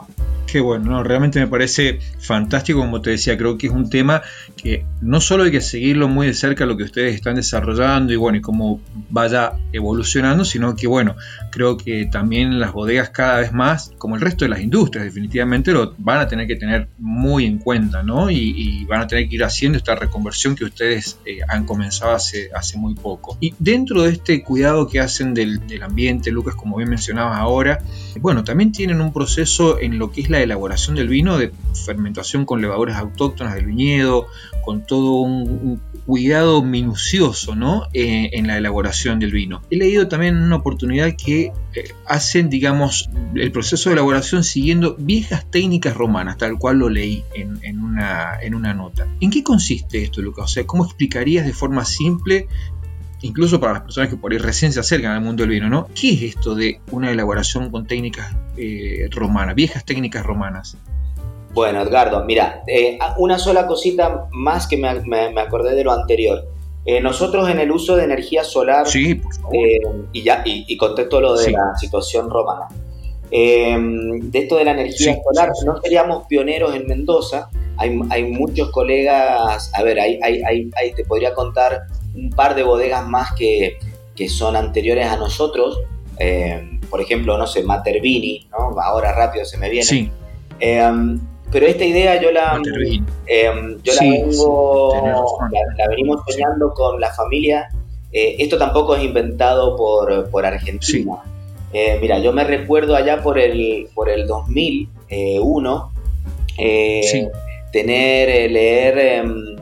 Qué bueno, no, realmente me parece fantástico, como te decía, creo que es un tema que no solo hay que seguirlo muy de cerca lo que ustedes están desarrollando y bueno, y cómo vaya evolucionando, sino que bueno, creo que también las bodegas cada vez más, como el resto de las industrias, definitivamente lo van a tener que tener muy en cuenta, ¿no? Y, y van a tener que ir haciendo esta reconversión que ustedes eh, han comenzado hace, hace muy poco. Y dentro de este cuidado que hacen del, del ambiente, Lucas, como bien mencionabas ahora, bueno, también tienen un proceso en lo que es la elaboración del vino, de fermentación con levaduras autóctonas del viñedo, con todo un, un cuidado minucioso, ¿no? Eh, en la elaboración del vino. He leído también en una oportunidad que eh, hacen, digamos, el proceso de elaboración siguiendo viejas técnicas romanas, tal cual lo leí en, en, una, en una nota. ¿En qué consiste esto, Lucas? O sea, ¿cómo explicarías de forma simple, incluso para las personas que por ahí recién se acercan al mundo del vino, ¿no? ¿Qué es esto de una elaboración con técnicas eh, romanas, viejas técnicas romanas? Bueno, Edgardo, mira, eh, una sola cosita más que me, me, me acordé de lo anterior. Eh, nosotros en el uso de energía solar, sí, por favor. Eh, y, ya, y, y contesto lo de sí. la situación romana, eh, de esto de la energía sí, solar, sí, sí. no seríamos pioneros en Mendoza, hay, hay muchos colegas, a ver, hay, hay, hay, hay, te podría contar un par de bodegas más que, que son anteriores a nosotros, eh, por ejemplo, no sé, Mater Vini, ¿no? Ahora rápido se me viene. Sí. Eh, pero esta idea yo la, eh, yo sí, la vengo, sí, la, la venimos soñando con la familia. Eh, esto tampoco es inventado por, por Argentina. Sí. Eh, mira, yo me recuerdo allá por el, por el dos mil uno eh, sí. tener, eh, leer, eh,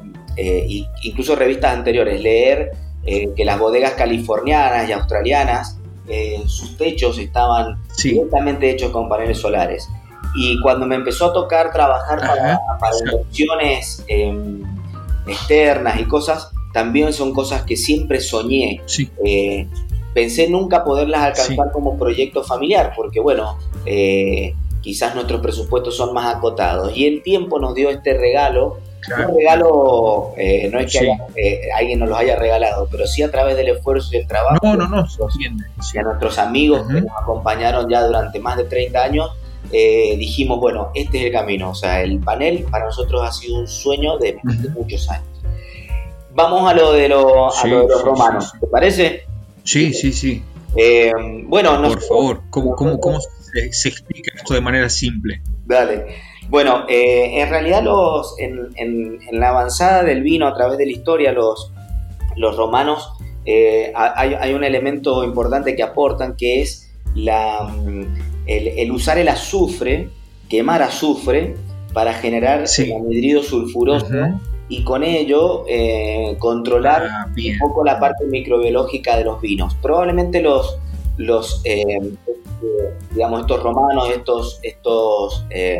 eh, incluso revistas anteriores, leer eh, que las bodegas californianas y australianas, eh, sus techos estaban sí. directamente hechos con paneles solares. Y cuando me empezó a tocar trabajar Ajá, para, para inversiones eh, externas y cosas, también son cosas que siempre soñé. Sí. Eh, pensé nunca poderlas alcanzar sí. como proyecto familiar, porque bueno, eh, quizás nuestros presupuestos son más acotados. Y el tiempo nos dio este regalo. Claro. Un regalo, eh, no es que sí. haya, eh, alguien nos los haya regalado, pero sí a través del esfuerzo y el trabajo. No, no, no. Nosotros, y a nuestros amigos uh-huh. que nos acompañaron ya durante más de treinta años. Eh, dijimos, bueno, este es el camino, o sea, el panel para nosotros ha sido un sueño de, uh-huh. de muchos años. Vamos a lo de, lo, sí, a lo de los sí, romanos, sí, sí. ¿te parece? Sí, sí, sí. Eh, bueno, por favor, ¿cómo, cómo, cómo se, se explica esto de manera simple? Dale. Bueno, eh, en realidad los, en, en, en la avanzada del vino a través de la historia, los, los romanos, eh, hay, hay un elemento importante que aportan, que es la... El, el usar el azufre, quemar azufre para generar sí. el anhidrido sulfuroso uh-huh. y con ello eh, controlar ah, un poco la parte microbiológica de los vinos. Probablemente los, los eh, eh, digamos, estos romanos, estos, estos eh,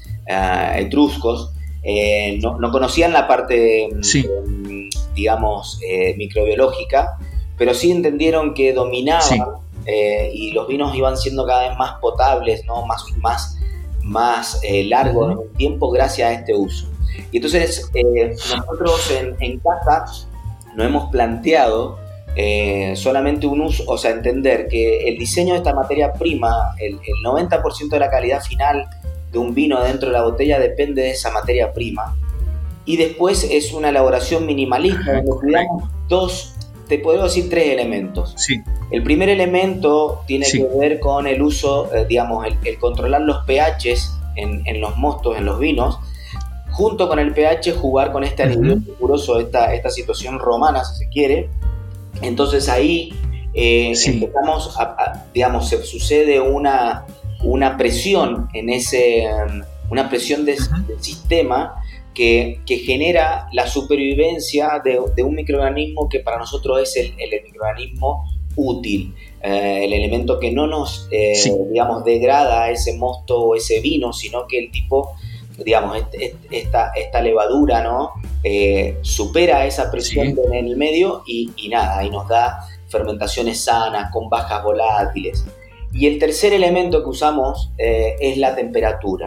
uh, etruscos, eh, no, no conocían la parte, sí. eh, digamos, eh, microbiológica, pero sí entendieron que dominaban sí. Eh, y los vinos iban siendo cada vez más potables, ¿no? más, más, más eh, largos uh-huh. en el tiempo gracias a este uso. Y entonces eh, nosotros en, en casa nos hemos planteado eh, solamente un uso, o sea, entender que el diseño de esta materia prima, el, el noventa por ciento de la calidad final de un vino dentro de la botella depende de esa materia prima, y después es una elaboración minimalista uh-huh. donde cuidamos dos, te puedo decir tres elementos. Sí. El primer elemento tiene sí. que ver con el uso, eh, digamos, el, el controlar los pHs en, en los mostos, en los vinos, junto con el pH jugar con este anhidrido uh-huh. sulfuroso, esta, esta situación romana, si se quiere. Entonces ahí eh, sí. empezamos, a, a, digamos, se sucede una, una presión en ese, um, una presión de, uh-huh. del sistema Que, que genera la supervivencia de, de un microorganismo que para nosotros es el, el microorganismo útil, eh, el elemento que no nos, eh, sí. digamos, degrada ese mosto o ese vino, sino que el tipo, digamos, este, esta, esta levadura, ¿no? Eh, supera esa presión sí. en el medio y, y nada, y nos da fermentaciones sanas, con bajas volátiles. Y el tercer elemento que usamos eh, es la temperatura.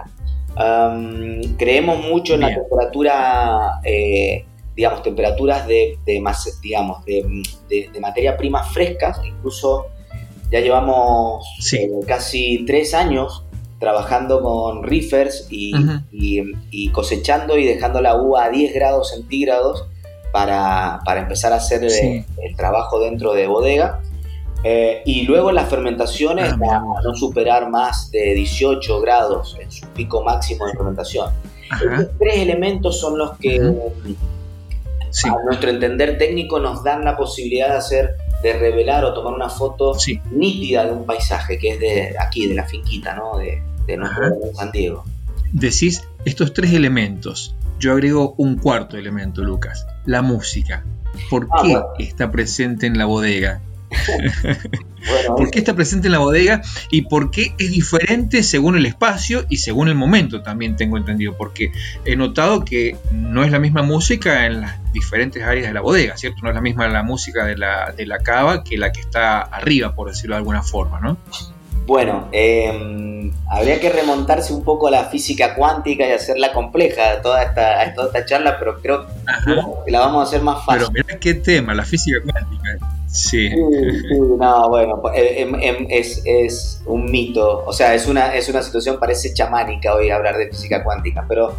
Um, creemos mucho en Bien. la temperatura, eh, digamos, temperaturas de, de, digamos, de, de, de materia prima frescas. Incluso ya llevamos sí. eh, casi tres años trabajando con reefers y, uh-huh. y, y cosechando y dejando la uva a diez grados centígrados para, para empezar a hacer sí. el, el trabajo dentro de bodega. Eh, y luego las fermentaciones ah, a no superar más de dieciocho grados en su pico máximo de fermentación. Ajá. Estos tres elementos son los que uh-huh. sí. a nuestro entender técnico nos dan la posibilidad de hacer, de revelar o tomar una foto sí. nítida de un paisaje que es de aquí, de la finquita, ¿no? de, de nuestro de San Diego. Decís estos tres elementos. Yo agrego un cuarto elemento, Lucas, la música. ¿Por ah, qué bueno. está presente en la bodega? Bueno, ¿Por qué está presente en la bodega y por qué es diferente según el espacio y según el momento? También tengo entendido, porque he notado que no es la misma música en las diferentes áreas de la bodega, ¿cierto? No es la misma la música de la, de la cava que la que está arriba, por decirlo de alguna forma, ¿no? Bueno, eh, habría que remontarse un poco a la física cuántica y hacerla compleja toda esta, toda esta charla, pero creo Ajá. que la vamos a hacer más fácil. Pero mirá qué tema, la física cuántica. Sí. Sí, sí, no, bueno, eh, eh, es, es un mito, o sea, es una, es una situación, parece chamánica hoy hablar de física cuántica, pero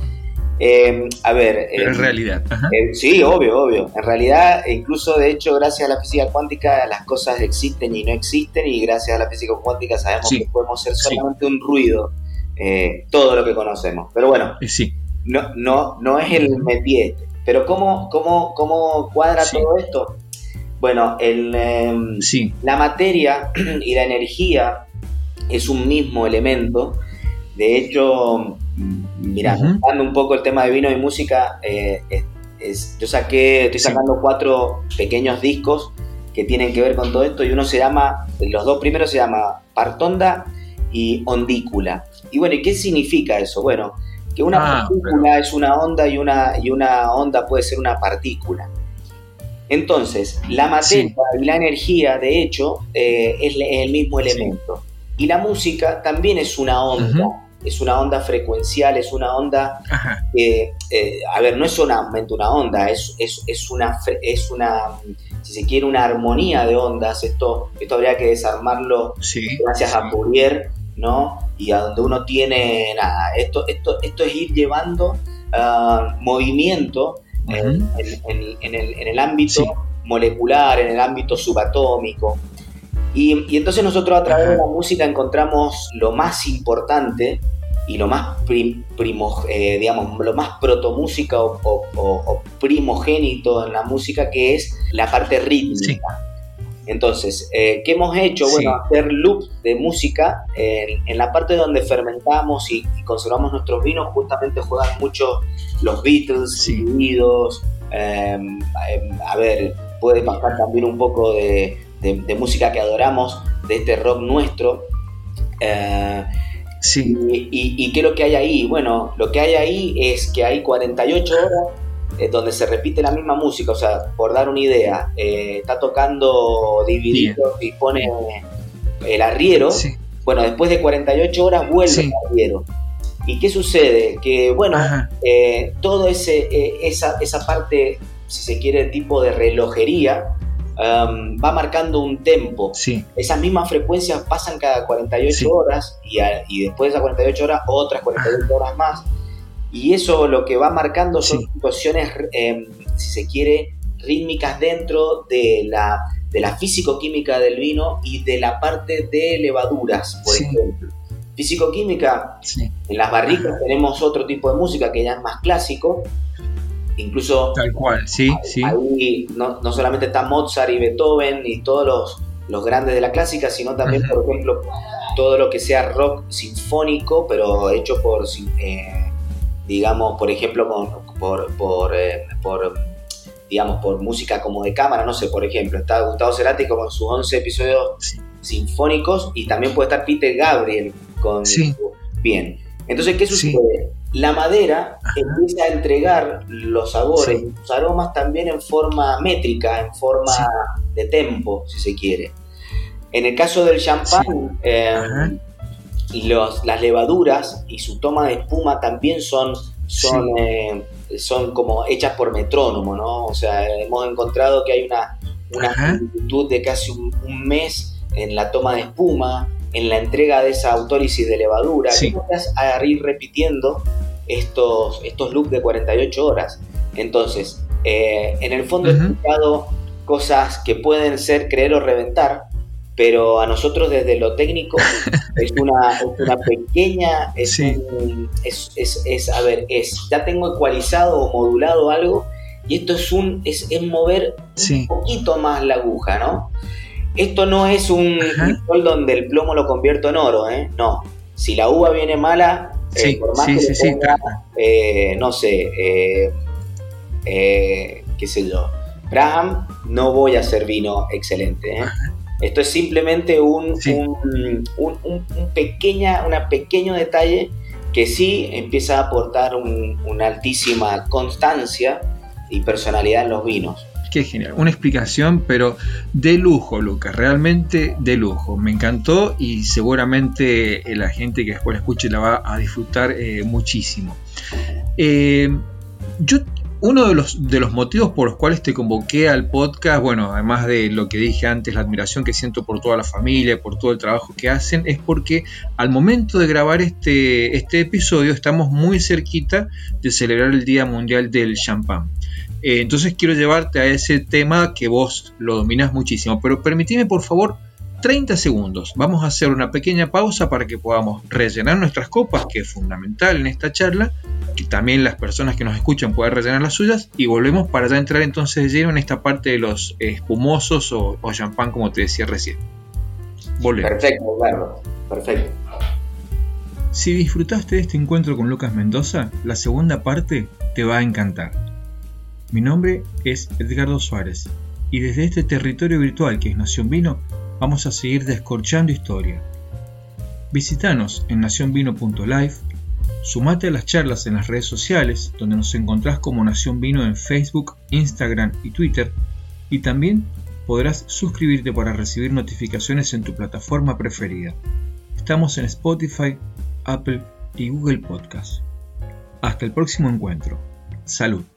eh, a ver... Pero eh, es realidad. Ajá. Eh, sí, obvio, obvio. En realidad, incluso de hecho, gracias a la física cuántica, las cosas existen y no existen, y gracias a la física cuántica sabemos sí. que podemos ser solamente sí. un ruido, eh, todo lo que conocemos. Pero bueno, eh, sí. no, no, no es el métier. Pero ¿cómo, cómo, cómo cuadra sí. todo esto? Bueno, el, eh, sí. la materia y la energía es un mismo elemento. De hecho, mira, uh-huh. dando un poco el tema de vino y música, eh, es, es, yo saqué, estoy sacando sí. cuatro pequeños discos que tienen que ver con todo esto, y uno se llama, los dos primeros se llama Partonda y Ondícula. Y bueno, ¿y qué significa eso? Bueno, que una ah, partícula pero... es una onda y una, y una onda puede ser una partícula. Entonces, la materia sí. y la energía, de hecho, eh, es, es el mismo elemento. Sí. Y la música también es una onda. Uh-huh. Es una onda frecuencial, es una onda que, eh, a ver, no es solamente una onda, es, es, es, una, es una, si se quiere, una armonía de ondas. Esto, esto habría que desarmarlo sí, gracias sí. a Fourier, ¿no? Y a donde uno tiene, nada, esto, esto, esto es ir llevando uh, movimiento uh-huh. en, en, en, el, en el ámbito sí. molecular, en el ámbito subatómico. Y, y entonces nosotros a través uh-huh. de la música encontramos lo más importante y lo más prim, primo, eh, digamos, lo más protomúsica o, o, o primogénito en la música, que es la parte rítmica. Sí. Entonces, eh, ¿qué hemos hecho? Sí. Bueno, hacer loops de música en, en la parte donde fermentamos y, y conservamos nuestros vinos. Justamente juegan mucho los Beatles, sí. Unidos, eh, eh, a ver, puede pasar también un poco de De, de música que adoramos, de este rock nuestro. Eh, sí. y, y, ¿Y qué es lo que hay ahí? Bueno, lo que hay ahí es que hay cuarenta y ocho horas eh, donde se repite la misma música. O sea, por dar una idea, eh, está tocando Dividido y pone el arriero. Sí. Bueno, después de cuarenta y ocho horas vuelve sí. el arriero. ¿Y qué sucede? Que, bueno, eh, todo ese eh, esa, esa parte, si se quiere, tipo de relojería, Um, va marcando un tempo. Sí. Esas mismas frecuencias pasan cada cuarenta y ocho sí. horas y, a, y después de esas cuarenta y ocho horas otras cuarenta y ocho ah. horas más, y eso lo que va marcando son sí. situaciones eh, si se quiere rítmicas dentro de la, de la físico-química del vino y de la parte de levaduras, por sí. ejemplo. Físico-química, sí. en las barricas ah. tenemos otro tipo de música que ya es más clásico. Incluso tal cual, sí, ahí, sí. ahí no, no solamente está Mozart y Beethoven y todos los, los grandes de la clásica, sino también, uh-huh. por ejemplo, todo lo que sea rock sinfónico, pero hecho por, eh, digamos, por ejemplo, con, por, por, eh, por, digamos, por música como de cámara, no sé, por ejemplo, está Gustavo Cerati con sus once episodios sí. sinfónicos, y también puede estar Peter Gabriel con sí. su, bien. Entonces, ¿qué sucede? Sí. La madera Ajá. empieza a entregar los sabores, sí. los aromas también en forma métrica, en forma sí. de tempo, si se quiere. En el caso del champán, sí. eh, los, las levaduras y su toma de espuma también son, son, sí. eh, son como hechas por metrónomo, ¿no? O sea, hemos encontrado que hay una, una amplitud de casi un, un mes en la toma de espuma, en la entrega de esa autólisis de levadura, sí. que no vas a ir repitiendo estos, estos loops de cuarenta y ocho horas. Entonces, eh, en el fondo uh-huh. he escuchado cosas que pueden ser creer o reventar, pero a nosotros desde lo técnico es una, es una pequeña, es, sí. un, es, es, es, a ver, es, ya tengo ecualizado o modulado algo, y esto es un, es, es mover sí. un poquito más la aguja, ¿no? Esto no es un cristal donde el plomo lo convierto en oro, ¿eh? No. Si la uva viene mala, sí, eh, por más sí, que sí, le ponga, sí, eh, no sé, eh, eh, qué sé yo, Braham, no voy a hacer vino excelente, ¿eh? Esto es simplemente un, sí. un, un, un, un pequeña, una pequeño detalle que sí empieza a aportar un, una altísima constancia y personalidad en los vinos. Qué genial, una explicación pero de lujo, Lucas, realmente de lujo, me encantó y seguramente la gente que después la escuche la va a disfrutar eh, muchísimo. Eh, yo Uno de los, de los motivos por los cuales te convoqué al podcast, bueno, además de lo que dije antes, la admiración que siento por toda la familia, por todo el trabajo que hacen, es porque al momento de grabar este, este episodio estamos muy cerquita de celebrar el Día Mundial del Champán. Eh, entonces quiero llevarte a ese tema que vos lo dominás muchísimo, pero permitime por favor treinta segundos. Vamos a hacer una pequeña pausa para que podamos rellenar nuestras copas, que es fundamental en esta charla, que también las personas que nos escuchan puedan rellenar las suyas, y volvemos para ya entrar entonces de lleno en esta parte de los espumosos o, o champán, como te decía recién. Volvemos. Perfecto, claro, perfecto. Si disfrutaste de este encuentro con Lucas Mendoza, la segunda parte te va a encantar. Mi nombre es Edgardo Suárez, y desde este territorio virtual que es Nación Vino, vamos a seguir descorchando historia. Visítanos en nación vino punto live, sumate a las charlas en las redes sociales, donde nos encontrás como Nación Vino en Facebook, Instagram y Twitter, y también podrás suscribirte para recibir notificaciones en tu plataforma preferida. Estamos en Spotify, Apple y Google Podcast. Hasta el próximo encuentro. Salud.